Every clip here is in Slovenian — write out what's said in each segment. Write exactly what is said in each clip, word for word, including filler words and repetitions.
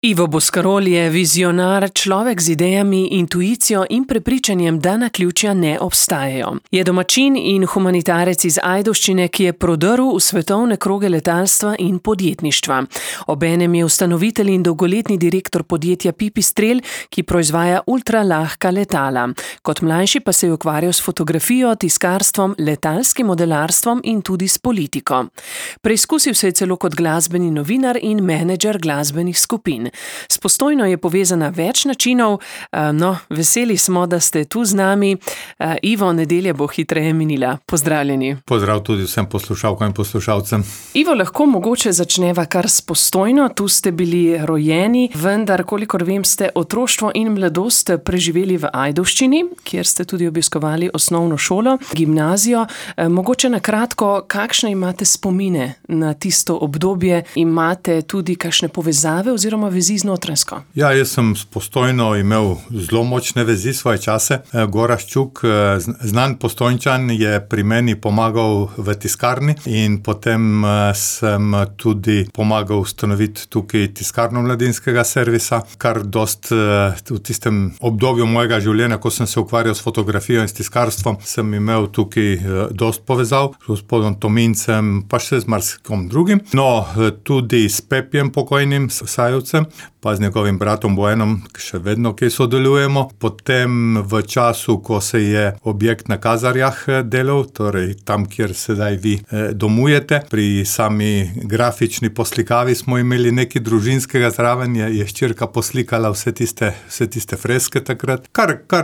Ivo Boscarol je vizionar, človek z idejami, intuicijo in prepričanjem, da naključja ne obstajajo. Je domačin in humanitarec iz Ajdovščine, ki je prodrl v svetovne kroge letalstva in podjetništva. Obenem je ustanovitelj in dolgoletni direktor podjetja Pipistrel, ki proizvaja ultralahka letala. Kot mlajši pa se je ukvarjal s fotografijo, tiskarstvom, letalskim modelarstvom in tudi s politiko. Preizkusil se je celo kot glasbeni novinar in menedžer glasbenih skupin. S Postojno je povezana več načinov, no, veseli smo, da ste tu z nami. Ivo, nedelja bo hitreje minila. Pozdravljeni. Pozdrav tudi vsem poslušalkam in poslušalcem. Ivo, lahko mogoče začneva kar s Postojno. Tu ste bili rojeni, vendar, kolikor vem, ste otroštvo in mladost preživeli v Ajdovščini, kjer ste tudi obiskovali osnovno šolo, gimnazijo. Mogoče na kratko, kakšne imate spomine na tisto obdobje? Imate tudi kakšne povezave oziroma vezi z Notranjsko? Ja, jaz sem s Postojno imel zelo močne vezi svoje čase. Gorazd Čuk, znan Postojnčan, je pri meni pomagal v tiskarni in potem sem tudi pomagal ustanoviti tukaj tiskarno mladinskega servisa, kar dost v tistem obdobju mojega življenja, ko sem se ukvarjal s fotografijo in s tiskarstvom, sem imel tukaj dost povezav s gospodom Tomincem, pa še z marsikom drugim. No, tudi s Pepjem pokojnim, s Sajovcem, pa z njegovim bratom Bojanom, ki še vedno kaj sodelujemo. Potem v času, ko se je objekt na Kazarjah delal, torej tam, kjer sedaj vi domujete, pri sami grafični poslikavi smo imeli nekaj družinskega zraven, je, je hčerka poslikala vse tiste, vse tiste freske takrat. Kar, kar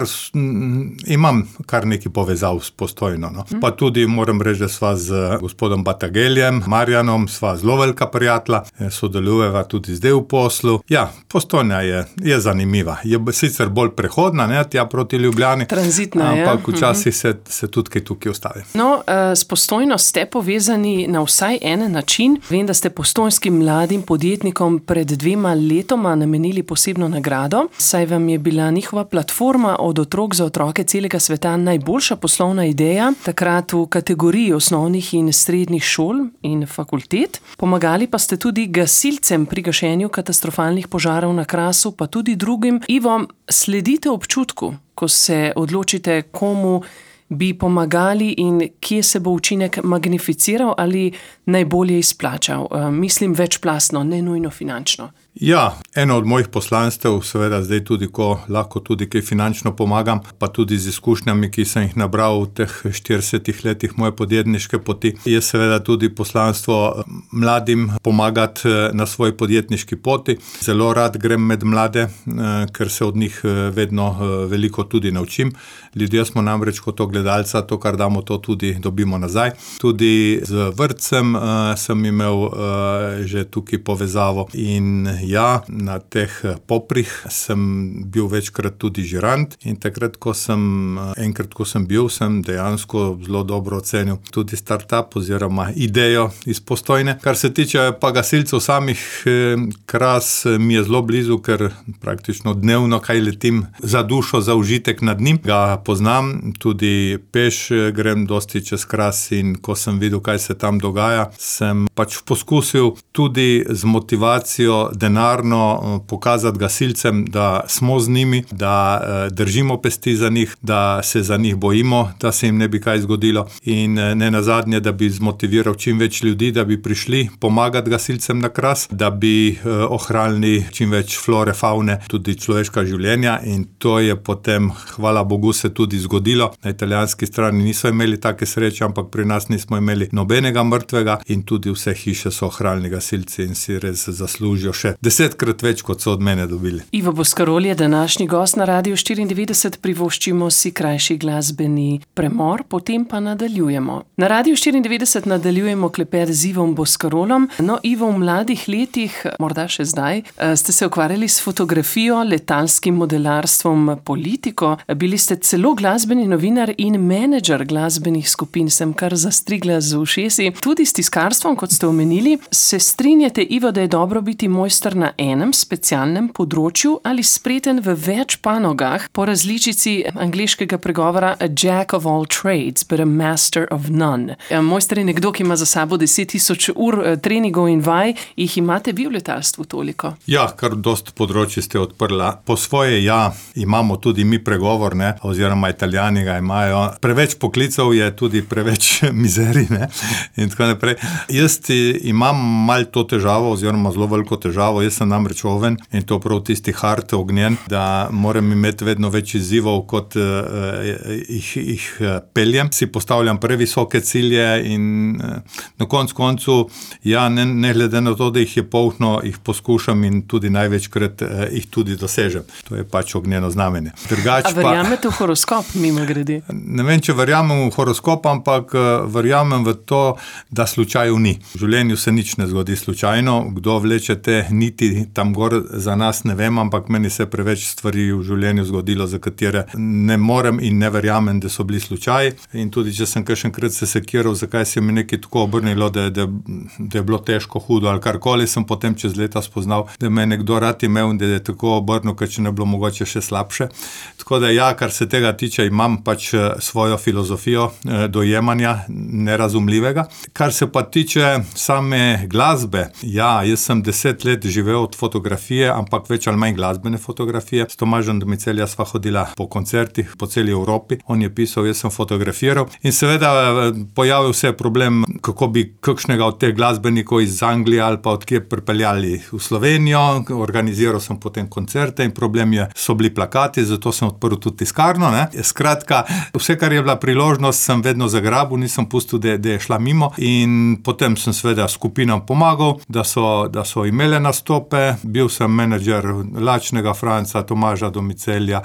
imam kar nekaj povezav s Postojno. No. Pa tudi moram reči, da sva z gospodom Batageljem, Marjanom, sva zelo velika prijatelja, sodelujeva tudi zdaj v poslu. Ja, Postojna je, je zanimiva. Je sicer bolj prehodna, ne, tja proti Ljubljani. Tranzitna, ja. Ampak včasih se, se tudi kaj tukaj ustavi. No, s Postojno ste povezani na vsaj en način. Vem, da ste postojnskim mladim podjetnikom pred dvema letoma namenili posebno nagrado, saj vam je bila njihova platforma Od otrok za otroke celega sveta najboljša poslovna ideja, takrat v kategoriji osnovnih in srednjih šol in fakultet. Pomagali pa ste tudi gasilcem pri gašenju katastrofalnih požarov na Krasu, pa tudi drugim. Ivo, sledite občutku, ko se odločite, komu bi pomagali in kje se bo učinek magnificiral ali najbolje izplačal? Mislim večplastno, ne nujno finančno. Ja, eno od mojih poslanstev, seveda zdaj tudi, ko lahko tudi kaj finančno pomagam, pa tudi z izkušnjami, ki sem jih nabral v teh štiridesetih letih moje podjetniške poti, je seveda tudi poslanstvo mladim pomagati na svoji podjetniški poti. Zelo rad grem med mlade, ker se od njih vedno veliko tudi naučim. Ljudje smo namreč kot gledalca, to, kar damo, to tudi dobimo nazaj. Tudi z vrtcem sem imel že tukaj povezavo in ja, na teh poprih sem bil večkrat tudi žirant in takrat, ko sem, enkrat, ko sem bil, sem dejansko zelo dobro ocenil tudi startup oziroma idejo iz Postojne. Kar se tiče pa gasilcev samih, Kras mi je zelo blizu, ker praktično dnevno kaj letim za dušo, za užitek nad njim. Ga poznam, tudi peš grem dosti čez Kras in ko sem videl, kaj se tam dogaja, sem pač poskusil tudi z motivacijo denarno pokazati gasilcem, da smo z njimi, da držimo pesti za njih, da se za njih bojimo, da se jim ne bi kaj zgodilo in ne nazadnje, da bi zmotiviral čim več ljudi, da bi prišli pomagati gasilcem na Kras, da bi ohranili čim več flore, faune, tudi človeška življenja in to je potem, hvala Bogu, se tudi zgodilo. Na italijanski strani niso imeli take sreče, ampak pri nas nismo imeli nobenega mrtvega in tudi vse hiše so ohranili gasilci in si res zaslužijo še desetkrat več, kot so od mene dobili. Ivo Boscarol je današnji gost na Radiu štiriindevetdeset, privoščimo si krajši glasbeni premor, potem pa nadaljujemo. Na Radiu štiriindevetdeset nadaljujemo klepet z Ivom Boscarolom. No, Ivo, v mladih letih, morda še zdaj, ste se ukvarjali s fotografijo, letalskim modelarstvom, politiko. Bili ste celo glasbeni novinar in menedžer glasbenih skupin, sem kar zastrigla z ušesi. Tudi s tiskarstvom, kot ste omenili. Se strinjate, Ivo, da je dobro biti mojster mojster na enem specialnem področju ali spreten v več panogah po različici angleškega pregovora a jack of all trades, but a master of none. Mojster je nekdo, ki ima za sabo deset tisoč ur treningov in vaj, jih imate vi v letalstvu toliko? Ja, kar dosti področji ste odprla. Po svoje, ja, imamo tudi mi pregovor, ne, oziroma Italijani ga imajo. Preveč poklicev je tudi preveč mizerij, ne, in tako naprej. Jaz imam mal to težavo, oziroma zelo veliko težavo, jaz sem namreč oven in to prav tisti hard ognjen, da moram imeti vedno več izzivov, kot uh, jih, jih peljem. Si postavljam previsoke cilje in uh, na koncu koncu, ja, ne, ne glede na to, da jih je polno, jih poskušam in tudi največkrat uh, jih tudi dosežem. To je pač ognjeno znamenje. Drugač A verjamete v horoskop, mimo grede? Ne vem, če verjamem v horoskop, ampak uh, verjamem v to, da slučaju ni. V življenju se nič ne zgodi slučajno. Kdo vleče te niti tam gor za nas, ne vem, ampak meni se preveč stvari v življenju zgodilo, za katere ne morem in ne verjamem, da so bili slučaji. In tudi, če sem kakšenkrat se sekiral, zakaj se mi nekaj tako obrnilo, da, da, da je bilo težko, hudo ali karkoli, sem potem čez leta spoznal, da me nekdo rad imel in da je tako obrnil, ker če ne bilo mogoče še slabše. Tako da ja, kar se tega tiče, imam pač svojo filozofijo dojemanja nerazumljivega. Kar se pa tiče same glasbe, ja, jaz sem deset let živel od fotografije, ampak več ali manj glasbene fotografije. S Tomažem Domicelja sva hodila po koncertih po celi Evropi. On je pisal, jaz sem fotografiral. In seveda pojavil se problem, kako bi kakšnega od teh glasbenikov iz Anglije ali pa od kje pripeljali v Slovenijo. Organiziral sem potem koncerte in problem je, so bili plakati, zato sem odprl tudi tiskarno, ne. Skratka, vse, kar je bila priložnost, sem vedno zagrabil, nisem pustil, da, da je šla mimo in potem sem seveda skupinam pomagal, da so, da so imele nastope. Bil sem menedžer Lačnega Franca, Tomaža Domicelja,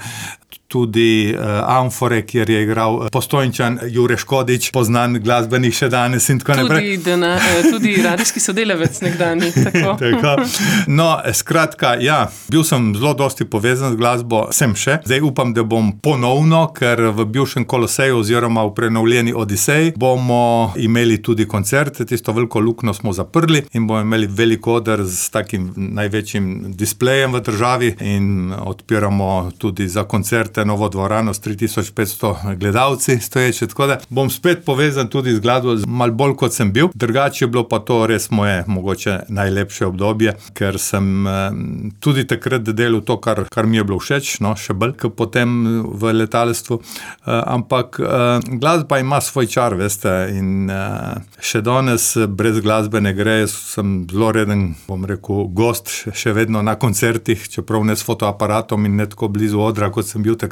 tudi uh, Amfore, kjer je igral Postojnčan Jure Škodič, poznan glasbenik še danes in tako naprej. Tudi, dana, tudi radijski sodelavec nekdanji. Tako. Tako. No, skratka, ja, bil sem zelo dosti povezan z glasbo, sem še. Zdaj upam, da bom ponovno, ker v bivšem Koloseju oziroma v prenovljeni Odiseji bomo imeli tudi koncerte, tisto veliko luknjo smo zaprli in bomo imeli velik oder s takim največjim displejem v državi in odpiramo tudi za koncerte novo dvorano s tri tisoč petsto gledalci stoječe, tako da bom spet povezan tudi z glasbo, malo bolj kot sem bil. Drugače je bilo pa to res moje mogoče najlepše obdobje, ker sem eh, tudi takrat delal to, kar, kar mi je bilo všeč, no, še bolj, kot potem v letalstvu. Eh, ampak eh, glasba ima svoj čar, veste, in eh, še danes brez glasbe ne gre. Sem zelo reden, bom rekel, gost še vedno na koncertih, čeprav ne s fotoaparatom in ne tako blizu odra, kot sem bil takrat.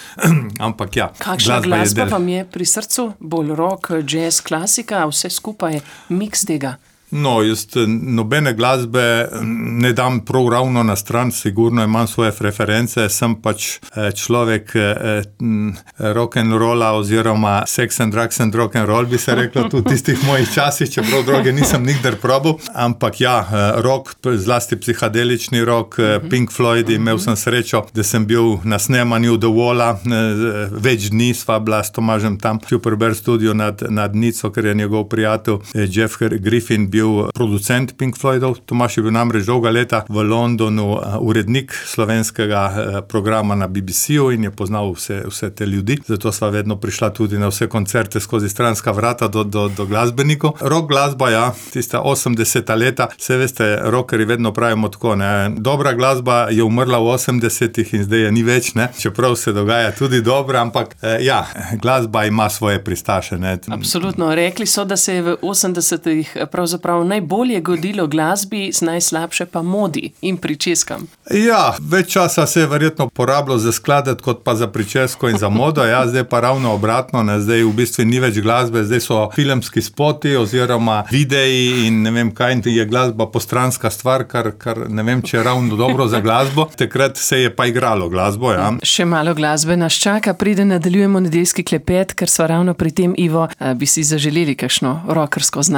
Ampak ja, kakšna glasba, glasba vam je pri srcu? Bolj rock, jazz, klasika, vse skupaj, miks tega? No, jaz nobene glasbe ne dam prav ravno na stran, sigurno imam svoje preference, sem pač človek rock'n'rolla oziroma sex and drugs and rock'n'roll, bi se reklo tudi v tistih mojih časih, čeprav droge nisem nikdar probal, ampak ja, rock, zlasti psihadelični rock, Pink Floyd, imel sem srečo, da sem bil na snemanju The Walla, več dni sva bila s Tomažem tam, v Super studio nad, nad Nico, ker je njegov prijatelj Jeff Griffin bil producent Pink Floydov. Tomaž je bil namreč dolga leta v Londonu urednik slovenskega programa na B B C-u in je poznal vse, vse te ljudi. Zato sva vedno prišla tudi na vse koncerte skozi stranska vrata do, do, do glasbenikov. Rock glasba, ja, tista osemdeseta leta, se veste, rockeri vedno pravimo tako, ne. Dobra glasba je umrla v osemdesetih in zdaj je ni več, ne. Čeprav se dogaja tudi dobro, ampak eh, ja, glasba ima svoje pristaše, ne. Absolutno. Rekli so, da se je v osemdesetih pravzaprav najbolje godilo glasbi, najslabše pa modi in pričeskam. Ja, več časa se je verjetno porabilo za skladati, kot pa za pričesko in za modo. Ja, zdaj pa ravno obratno, ne, zdaj v bistvu ni več glasbe, zdaj so filmski spoti oziroma videi in ne vem kaj, in je glasba postranska stvar, kar, kar ne vem, če je ravno dobro za glasbo. Takrat se je pa igralo glasbo, ja. Še malo glasbe nas čaka, preden nadaljujemo nedeljski klepet, ker sva ravno pri tem, Ivo, bi si zaželeli kakšno rockersko znano.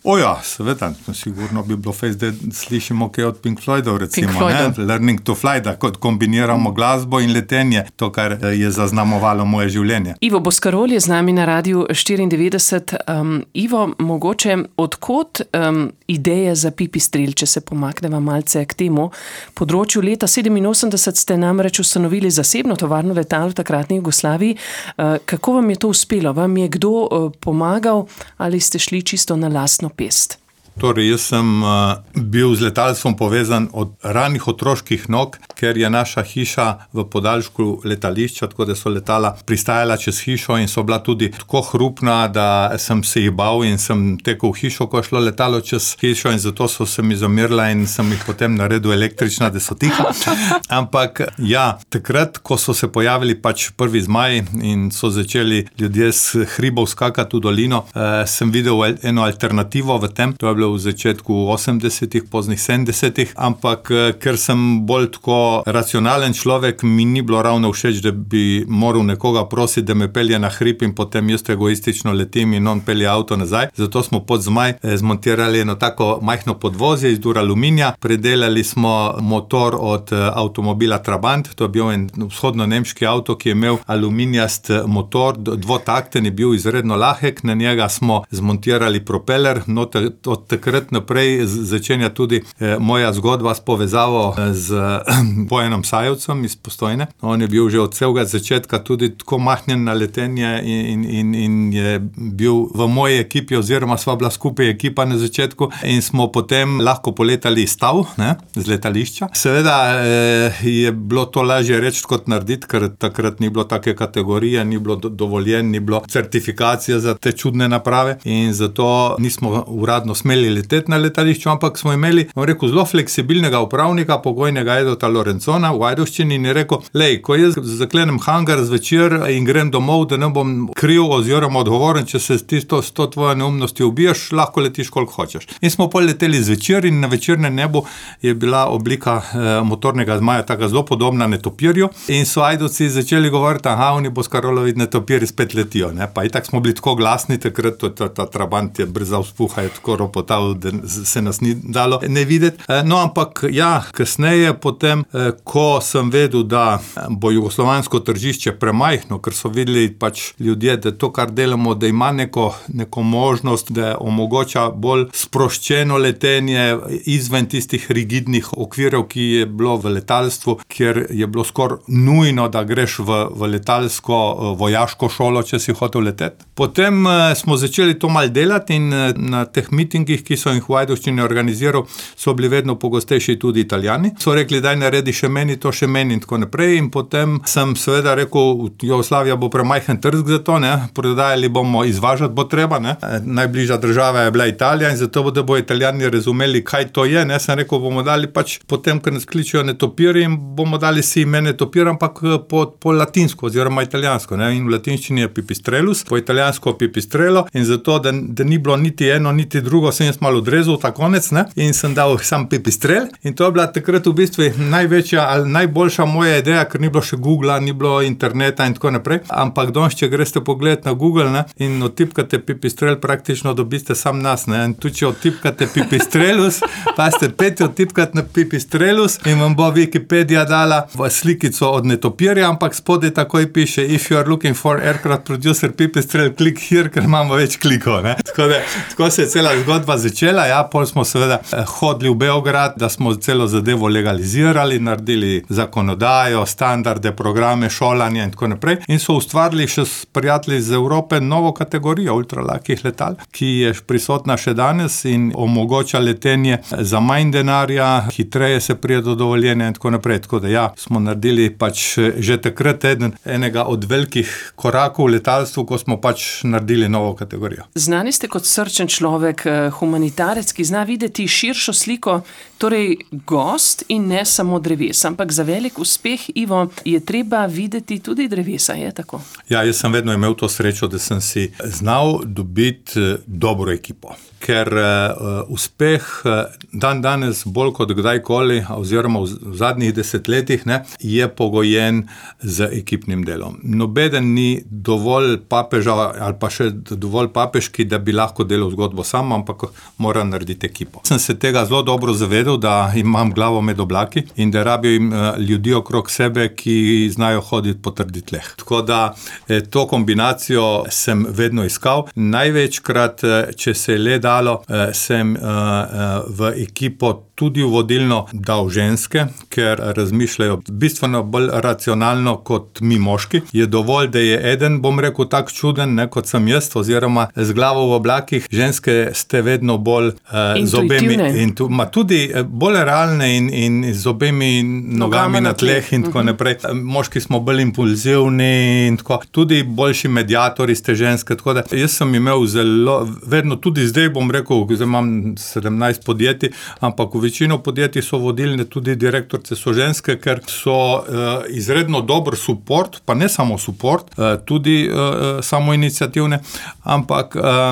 O ja, seveda, sigurno bi bilo fejst, da slišimo kaj od Pink Floydov, recimo, Pink Floydov. ne? Learning to fly, da kot kombiniramo glasbo in letenje, to, kar je zaznamovalo moje življenje. Ivo Boscarol je z nami na Radiu štiriindevetdeset. Um, Ivo, mogoče odkot um, ideje za Pipistrel, če se pomakneva malce k temu področju? Leta sedeminosemdeset ste namreč ustanovili zasebno tovarno letal v takratni Jugoslaviji. Uh, kako vam je to uspelo? Vam je kdo uh, pomagal ali ste šli čisto na lastno pest? Torej, jaz sem uh, bil z letalstvom povezan od ranih otroških nog, ker je naša hiša v podaljšku letališča, tako da so letala pristajala čez hišo in so bila tudi tako hrupna, da sem se jih bal in sem tekel v hišo, ko je šlo letalo čez hišo in zato so se mi zamirila in sem jih potem naredil električna, da so tiha. Ampak ja, takrat, ko so se pojavili pač prvi zmaji in so začeli ljudje s hribov skakati v dolino, uh, sem videl eno alternativo v tem, to je bilo v začetku osemdesetih, poznih sedemdesetih, ampak ker sem bolj tako racionalen človek, mi ni bilo ravno všeč, da bi moral nekoga prositi, da me pelje na hrib in potem jaz egoistično letim in on pelje avto nazaj. Zato smo pod Zmaj zmontirali eno tako majhno podvozje iz duraluminija, predelali smo motor od avtomobila Trabant, to je bil en vzhodno-nemški avto, ki je imel aluminijast motor, dvotakten je bil izredno lahek, na njega smo zmontirali propeler, noter, od takrat naprej začenja tudi eh, moja zgodba s povezavo z eh, Bojanom Sajevcem iz Postojne. On je bil že od celega začetka tudi tako mahnjen na letenje in, in, in je bil v moji ekipi oziroma sva bila skupaj ekipa na začetku in smo potem lahko poletali iz Tav, ne, z letališča. Seveda eh, je bilo to lažje reči kot narediti, ker takrat ni bilo take kategorije, ni bilo do, dovoljen, ni bilo certifikacije za te čudne naprave in zato nismo uradno smeli leteti na letališču, ampak smo imeli, bom rekel, zelo fleksibilnega upravnika, pokojnega Edota Lorenzona v Ajdovščini in je rekel, lej, ko jaz zaklenem hangar zvečer in grem domov, da ne bom kriv oziroma odgovoren, če se ti s to tvojo neumnosti ubiješ, lahko letiš koliko hočeš. In smo pol leteli zvečer in na večernem nebu je bila oblika eh, motornega zmaja taka zelo podobna netopirju in so Ajdovci začeli govoriti, aha, oni Boscarolovi netopiri spet letijo, ne, pa itak smo bili tako glasni, takrat to, ta, ta Trabant je brza vzpuha, je tako ropotal, da se nas ni dalo ne videti. No, ampak ja, kasneje potem, ko sem vedel, da bo jugoslovansko tržišče premajhno, ker so videli pač ljudje, da to, kar delamo, da ima neko, neko možnost, da omogoča bolj sproščeno letenje izven tistih rigidnih okvirov, ki je bilo v letalstvu, kjer je bilo skoraj nujno, da greš v, v letalsko vojaško šolo, če si hotel leteti. Potem smo začeli to malo delati in na teh mitingih, ki so jih v Ajdovščini organiziral, so bili vedno pogostejši tudi Italijani. So rekli, daj naredi še meni to, še meni in tako naprej in potem sem seveda rekel, Jugoslavija bo premajhen trg za to, ne, prodajali bomo, izvažati bo treba, ne. Najbližja država je bila Italija in zato, da bo Italijani razumeli, kaj to je, ne, sem rekel, bomo dali pač potem, ker nas kličejo netopiri in bomo dali si ime netopir, ampak po, po latinsko oziroma italijansko, ne, in v latinščini je Pipistrelus, po italijansko Pipistrelo in zato, da, da ni bilo niti eno, niti drugo, sem jaz malo odrezal ta konec, ne, in sem dal sam Pipistrel in to je bila takrat v bistvu največja ali najboljša moja ideja, ker ni bilo še Googla, ni bilo interneta in tako naprej, ampak danes, če greste pogledati na Google, ne, in odtipkate Pipistrel, praktično dobiste sam nas, ne, in tudi če odtipkate Pipistrelus, pa ste peti odtipkati na Pipistrelus in vam bo Wikipedia dala slikico od netopirja, ampak spodaj takoj piše, if you are looking for aircraft producer Pipistrel, click here, ker imamo več klikov, ne. Tako da, tako se je cela zgodba začela, ja, pol smo seveda hodili v Beograd, da smo celo zadevo legalizirali, naredili zakonodajo, standarde, programe, šolanje in tako naprej in so ustvarili še s prijatelji iz Evrope novo kategorijo ultralakih letal, ki je prisotna še danes in omogoča letenje za manj denarja, hitreje se pride do dovoljenja in tako naprej. Tako da ja, smo naredili pač že takrat eden, enega od velikih korakov v letalstvu, ko smo pač naredili novo kategorijo. Znani ste kot srčen človek, humanitarec, ki zna videti širšo sliko, torej gost in ne samo dreves, ampak za velik uspeh, Ivo, je treba videti tudi drevesa, je tako? Ja, jaz sem vedno imel to srečo, da sem si znal dobiti dobro ekipo, ker uh, uspeh uh, dan danes bolj kot kdajkoli, oziroma v, v zadnjih desetletjih, ne, je pogojen z ekipnim delom. Nobeden ni dovolj papeža ali pa še dovolj papeški, da bi lahko delal zgodbo sam, ampak mora narediti ekipo. Sem se tega zelo dobro zavedal, da imam glavo med oblaki in da rabim uh, ljudi okrog sebe, ki znajo hoditi po trdih tleh. Tako da eh, to kombinacijo sem vedno iskal. Največkrat, eh, če se je le dalo, eh, sem eh, eh, v ekipo tudi v vodilno dal ženske, ker razmišljajo bistveno bolj racionalno kot mi moški. Je dovolj, da je eden, bom rekel, tak čuden, ne, kot sem jaz, oziroma z glavo v oblakih. Ženske ste vedno bolj uh, z obemi, in tu, ma tudi bolj realne in, in z obemi nogami na tleh in tako naprej. Moški smo bolj impulzivni in tako. Tudi boljši mediatori ste ženske, tako da jaz sem imel zelo, vedno tudi zdaj, bom rekel, zdaj imam sedemnajst podjetij, ampak v večino podjetij so vodilne, tudi direktorce so ženske, ker so uh, izredno dober support, pa ne samo support, uh, tudi uh, samoiniciativne, ampak uh,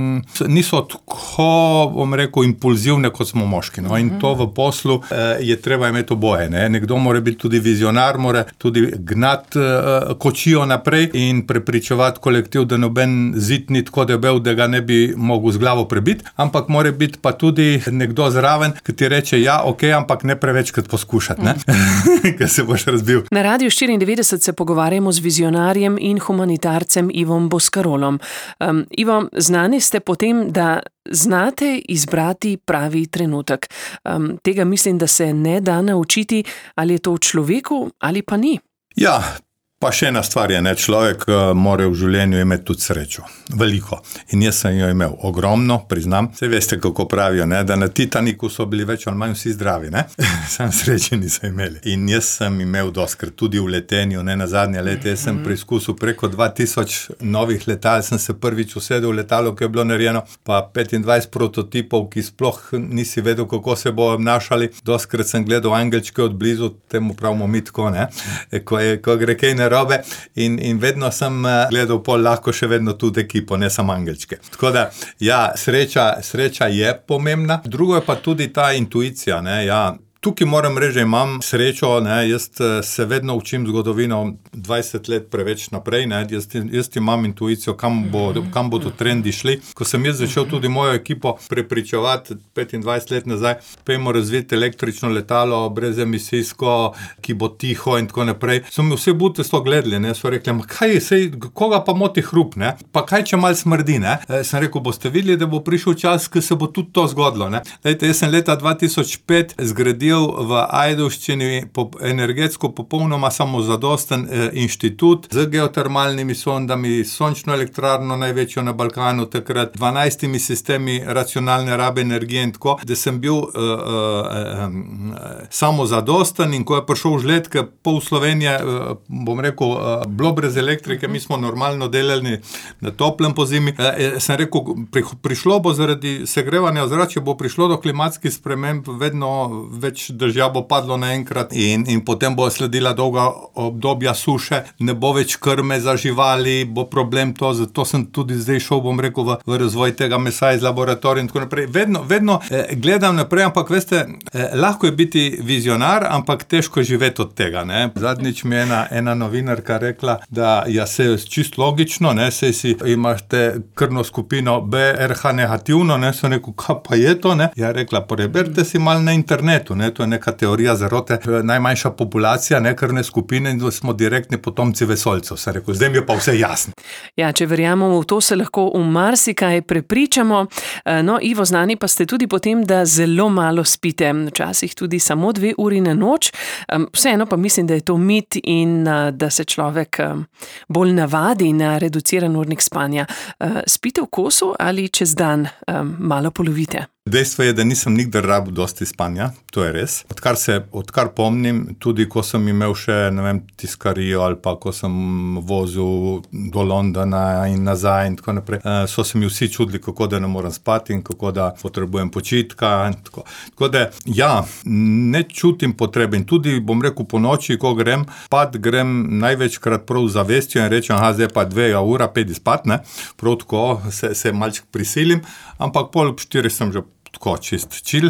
niso tako, bom rekel, impulzivne, kot smo moški. No? In to v poslu uh, je treba imeti oboje. Ne? Nekdo mora biti tudi vizionar, mora tudi gnati uh, kočijo naprej in prepričevati kolektiv, da noben zid ni tako debel, da ga ne bi mogel z glavo prebiti, ampak mora biti pa tudi nekdo zraven, ki ti reče, ja, ok, ampak ne prevečkrat poskušati, ne? Ker se boš razbil. Na Radiu štiriindevetdeset se pogovarjamo z vizionarjem in humanitarcem Ivom Boscarolom. Um, Ivo, znani ste po tem, da znate izbrati pravi trenutek. Um, tega mislim, da se ne da naučiti, ali je to v človeku ali pa ni. Ja, pa še ena stvar je, ne, človek uh, mora v življenju imeti tudi srečo. Veliko. In jaz sem jo imel ogromno, priznam. Saj veste, kako pravijo, ne, da na Titaniku so bili več ali manj vsi zdravi, ne? Sam sreče niso imeli. In jaz sem imel doskrat tudi v letenju, ne na zadnje lete, jaz sem preizkusil preko dva tisoč novih letal, sem se prvič usedel v letalo, ki je bilo narejeno, pa petindvajset prototipov, ki sploh nisi vedel, kako se bo obnašali. Doskrat sem gledal angelčke od blizu, temu pravimo mi tako, ne? Ko, je, ko gre kaj narobe. In, in vedno sem gledal pol lahko še vedno tudi ekipo, ne samo angelčke. Tako da, ja, sreča, sreča je pomembna. Drugo je pa tudi ta intuicija, ne, ja. Tukaj moram reči, da imam srečo, ne, jaz se vedno učim zgodovino dvajset let preveč naprej, ne, jaz, jaz imam intuicijo, kam, bo, kam bodo trendi šli. Ko sem jaz začel tudi mojo ekipo prepričevati petindvajset let nazaj, pojmo razviti električno letalo, brezemisijsko, ki bo tiho in tako naprej, so mi vse butestvo gledali, ne, so rekli, kaj je, sej, koga pa moti hrup, ne, pa kaj če mal smrdi, ne, e, sem rekel, boste videli, da bo prišel čas, ko se bo tudi to zgodilo, ne. Dajte, jaz sem leta dva tisoč pet zgradil v Ajdovščini energetsko popolnoma samozadosten eh, inštitut z geotermalnimi sondami, sončno elektrarno največjo na Balkanu, takrat dvanajstimi sistemi racionalne rabe energije in tako, da sem bil eh, eh, eh, samozadosten in ko je prišel žled, ker pol Slovenije, eh, bom rekel, eh, bilo brez elektrike, mi smo normalno delali na toplem po zimi, eh, sem rekel, pri, prišlo bo zaradi segrevanja ozračja, bo prišlo do klimatskih sprememb, vedno več dežja bo padlo naenkrat in, in potem bo sledila dolga obdobja suše, ne bo več krme za živali, bo problem to, zato sem tudi zdaj šel, bom rekel, v, v razvoj tega mesa iz laboratorija in tako naprej. Vedno, vedno eh, gledam naprej, ampak veste, eh, lahko je biti vizionar, ampak težko je živeti od tega, ne. Zadnjič mi je ena, ena novinarka rekla, da ja, se je čisto logično, ne, sej si imate krvno skupino B R H negativno, ne, sem rekel, kaj pa je to, ne. Ja, rekla, preberite si mal na internetu, ne, to je neka teorija zarote, najmanjša populacija, ne krvne skupine in smo direktni potomci vesoljcev. Sem rekel, zdaj mi je pa vse jasno. Ja, če verjamemo v to, se lahko v marsikaj prepričamo. No, Ivo, znani pa ste tudi po tem, da zelo malo spite, včasih tudi samo dve uri na noč. Vseeno pa mislim, da je to mit in da se človek bolj navadi na reduciran urnik spanja. Spite v kosu ali čez dan malo polovite? Dejstvo je, da nisem nikdar rabil dosti spanja, to je res. Odkar se, odkar pomnim, tudi ko sem imel še, ne vem, tiskarijo ali pa ko sem vozil do Londona in nazaj in tako naprej, so se mi vsi čudili, kako da ne morem spati in kako da potrebujem počitka in tako. Tako da, ja, ne čutim potrebe in tudi, bom rekel, po noči, ko grem, spat grem največkrat prav z zavestjo in rečem, aha, zdaj pa dve ura, pedi spat, ne, prav tako se, se malček prisilim, ampak pol ob štiri sem že tako čist čil.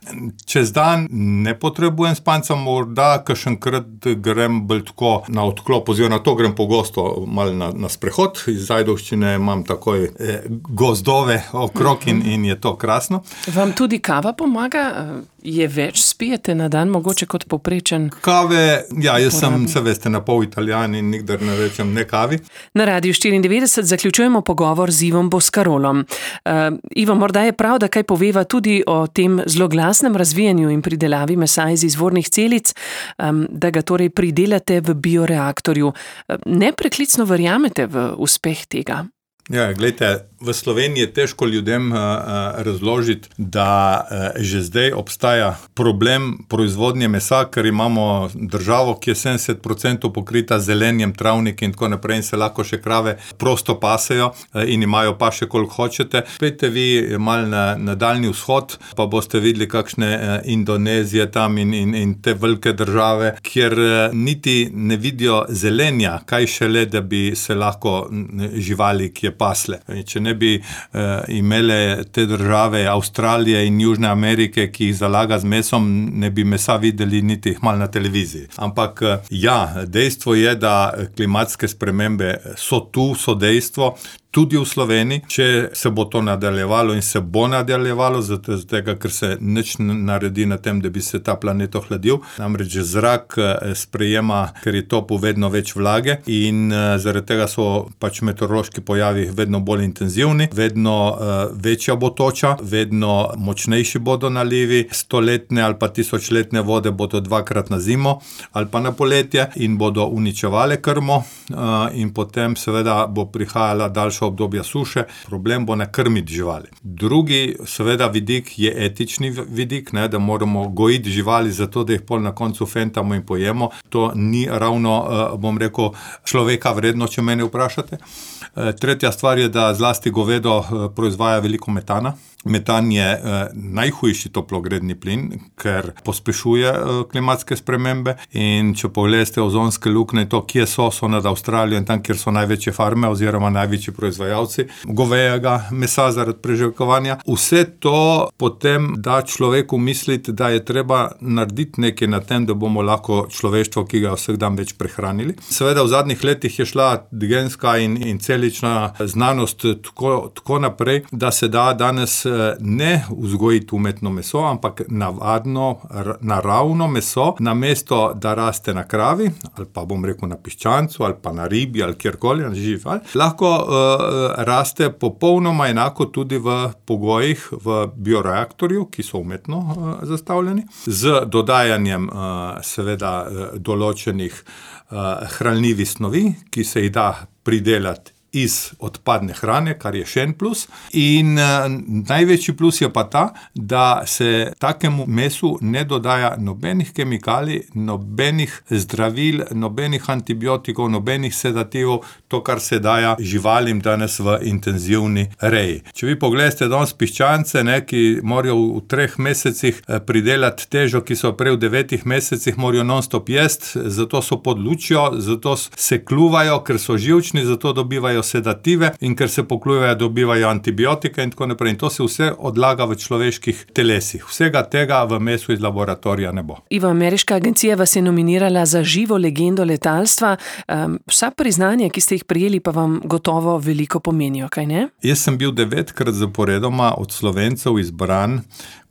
Čez dan ne potrebujem spanca, morda kakšenkrat grem bolj tako na odklop, oziroma to grem pogosto malo na, na sprehod. Iz Ajdovščine imam takoj eh, gozdove okrog in, in je to krasno. Vam tudi kava pomaga? Je več spijete na dan, mogoče kot povprečen? Kave, ja, jaz sem, se veste, na pol Italijan in nikdar ne rečem ne kavi. Na Radiu štiriindevetdeset zaključujemo pogovor z Ivom Boscarolom. Uh, Ivo, morda je prav, da kaj poveva tudi o tem zloglasnem razvijanju in pridelavi mesa iz izvornih celic, um, da ga torej pridelate v bioreaktorju. Nepreklicno verjamete v uspeh tega? Ja, glejte, v Sloveniji je težko ljudem uh, razložiti, da uh, že zdaj obstaja problem proizvodnje mesa, ker imamo državo, ki je sedemdeset procentov pokrita zelenjem, travniki in tako naprej in se lahko še krave prosto pasejo uh, in imajo pa še koliko hočete. Pejte vi malo na, na daljni vzhod, pa boste videli kakšne uh, Indonezije tam in, in, in te velike države, kjer uh, niti ne vidijo zelenja, kaj šele, da bi se lahko živali, ki je pasle. Če ne bi uh, imele te države Avstralije in Južne Amerike, ki jih zalaga z mesom, ne bi mesa videli niti malo na televiziji. Ampak uh, ja, dejstvo je, da klimatske spremembe so tu, so dejstvo, tudi v Sloveniji, če se bo to nadaljevalo in se bo nadaljevalo, zato tega, ker se nič naredi na tem, da bi se ta planet ohladil. Namreč zrak sprejema, ker je topu vedno več vlage in zaradi tega so pač meteorološki pojavi vedno bolj intenzivni, vedno uh, večja bo toča, vedno močnejši bodo nalivi, stoletne ali pa tisočletne vode bodo dvakrat na zimo ali pa na poletje in bodo uničevale krmo uh, in potem seveda bo prihajala daljša obdobja suše, problem bo nakrmiti živali. Drugi, seveda, vidik je etični vidik, ne, da moramo gojiti živali zato, da jih pol na koncu fentamo in pojemo. To ni ravno, bom rekel, človeka vredno, če mene vprašate. Tretja stvar je, da zlasti govedo proizvaja veliko metana. Metan je eh, najhujši toplogredni plin, ker pospešuje eh, klimatske spremembe in če pogledate ozonske luknje, to kje so, so nad Avstralijo in tam, kjer so največje farme oziroma največji proizvajalci govejega mesa zaradi preživljanja. Vse to potem da človeku misliti, da je treba narediti nekaj na tem, da bomo lahko človeštvo, ki ga vsak dan več prehranili. Seveda v zadnjih letih je šla genska in, in celična znanost tako, tako naprej, da se da danes ne vzgojiti umetno meso, ampak navadno, naravno meso, namesto da raste na kravi, ali pa bom rekel na piščancu, ali pa na ribi, ali kjerkoli, na živali, lahko uh, raste popolnoma enako tudi v pogojih v bioreaktorju, ki so umetno uh, zastavljeni, z dodajanjem uh, seveda uh, določenih uh, hranljivih snovi, ki se jih da pridelati iz odpadne hrane, kar je še en plus. In uh, največji plus je pa ta, da se takemu mesu ne dodaja nobenih kemikalij, nobenih zdravil, nobenih antibiotikov, nobenih sedativov, to, kar se daja živalim danes v intenzivni reji. Če vi pogledate danes piščance, ne, ki morajo v treh mesecih pridelati težo, ki so prej v devetih mesecih, morajo non-stop jesti, zato so pod lučjo, zato se kluvajo, ker so živčni, zato dobivajo sedative in ker se poklujejo, dobivajo antibiotike in tako naprej. In to se vse odlaga v človeških telesih. Vsega tega v mesu iz laboratorija ne bo. Ivo, ameriška agencija vas je nominirala za živo legendo letalstva. Um, vsa priznanja, ki ste jih prijeli, pa vam gotovo veliko pomenijo, kaj ne? Jaz sem bil devetkrat zaporedoma od Slovencev izbran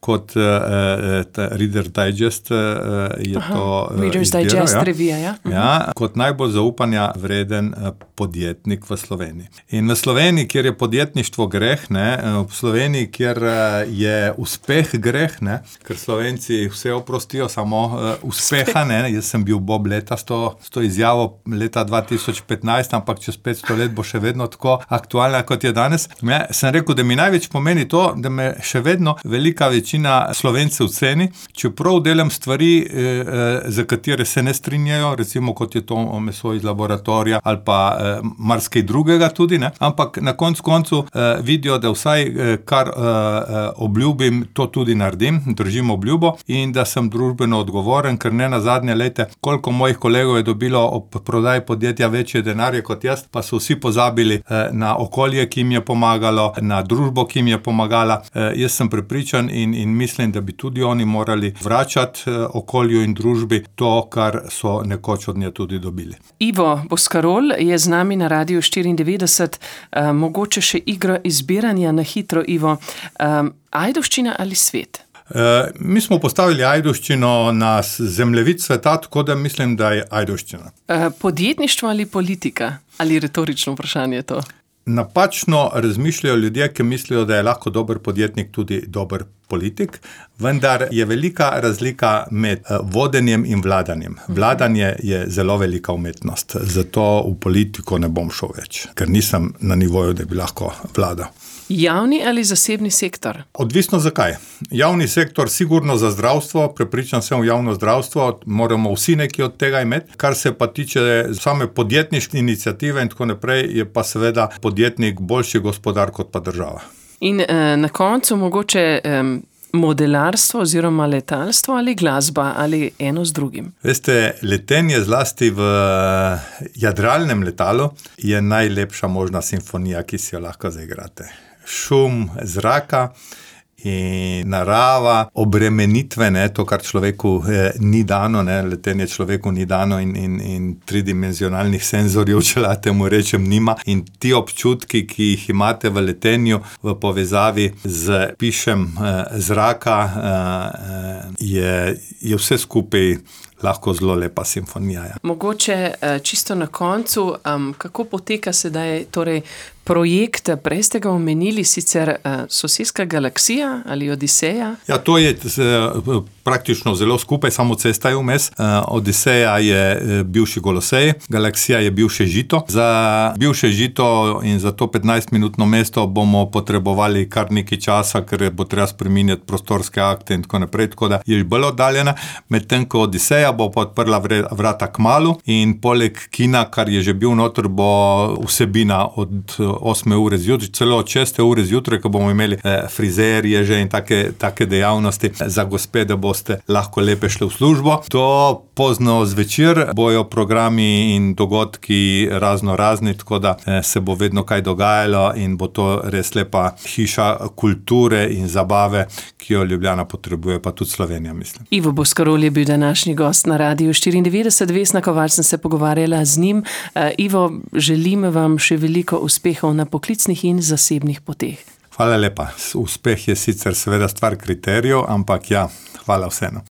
kot uh, Reader Digest uh, je Aha, to uh, Reader's izbiral, Digest ja. revija, ja. Ja, kot najbolj zaupanja vreden uh, podjetnik v Sloveniji. In v Sloveniji, kjer je podjetništvo greh, ne, v Sloveniji, kjer uh, je uspeh greh, ne, ker Slovenci vse oprostijo, samo uh, uspeha, ne, jaz sem bil Bob leta s to, s to izjavo leta dva tisoč petnajst, ampak čez petsto let bo še vedno tako aktualna, kot je danes. Ja, sem rekel, da mi največ pomeni to, da me še vedno velika večina Slovencev ceni, čeprav delam stvari, eh, za katere se ne strinjajo, recimo kot je to meso iz laboratorija ali pa eh, marsikaj drugega tudi, ne? Ampak na koncu koncu eh, vidijo, da vsaj eh, kar eh, obljubim, to tudi naredim, držim obljubo in da sem družbeno odgovoren, ker ne nazadnje, lejte, koliko mojih kolegov je dobilo ob prodaji podjetja večje denarje kot jaz, pa so vsi pozabili eh, na okolje, ki jim je pomagalo, na družbo, ki jim je pomagala. Eh, jaz sem prepričan in, in mislim, da bi tudi oni morali vračati eh, okolju in družbi to, kar so nekoč od nje tudi dobili. Ivo Boscarol je z nami na Radiu štiriindevetdeset, eh, mogoče še igra izbiranja na hitro, Ivo. Eh, Ajdovščina ali svet? Uh, mi smo postavili Ajdovščino na zemljevid sveta, tako da mislim, da je Ajdovščina. Uh, podjetništvo ali politika? Ali retorično vprašanje je to? Napačno razmišljajo ljudje, ki mislijo, da je lahko dober podjetnik tudi dober politik, vendar je velika razlika med uh, vodenjem in vladanjem. Vladanje je zelo velika umetnost, zato v politiko ne bom šel več, ker nisem na nivoju, da bi lahko vladal. Javni ali zasebni sektor? Odvisno zakaj. Javni sektor sigurno za zdravstvo, prepričan sem v javno zdravstvo, moramo vsi nekaj od tega imeti. Kar se pa tiče same podjetniške iniciative in tako naprej, je pa seveda podjetnik boljši gospodar kot pa država. In eh, na koncu mogoče eh, modelarstvo oziroma letalstvo ali glasba ali eno z drugim? Veste, letenje zlasti v jadralnem letalu je najlepša možna simfonija, ki si jo lahko zaigrate. Šum zraka in narava, obremenitve, ne, to, kar človeku eh, ni dano, ne, letenje človeku ni dano in, in, in tridimenzionalnih senzorjev, če lahko mu rečem, nima. In ti občutki, ki jih imate v letenju v povezavi z pišem eh, zraka, eh, je, je vse skupaj lahko zelo lepa simfonija. Ja. Mogoče čisto na koncu, um, kako poteka sedaj torej projekt, prej ste ga omenili, sicer uh, Soseska galaksija ali Odiseja? Ja, to je uh, praktično zelo skupaj, samo cesta je vmes. Uh, Odiseja je uh, bivši Golosej, galaksija je bivše Žito. Za bivše Žito in za to petnajstminutno mesto bomo potrebovali kar nekaj časa, ker bo treba spreminjati prostorske akte in tako naprej, tako da je bolj oddaljena, medtem ko Odiseja bo pa odprla vrata kmalu in poleg kina, kar je že bil noter, bo vsebina od osme ure zjutraj, celo od šeste ure zjutraj, ko bomo imeli eh, frizerje že in take, take dejavnosti za gospe, da boste lahko lepe šli v službo. Do pozno zvečer bojo programi in dogodki razno razni, tako da eh, se bo vedno kaj dogajalo in bo to res lepa hiša kulture in zabave, ki jo Ljubljana potrebuje, pa tudi Slovenija, mislim. Ivo Boscarol je bil današnji gost na Radiu štiriindevetdeset, Vesna Kovač sem se pogovarjala z njim. Uh, Ivo, želim vam še veliko uspehov na poklicnih in zasebnih poteh. Hvala lepa. Uspeh je sicer seveda stvar kriterijev, ampak ja, hvala vseeno.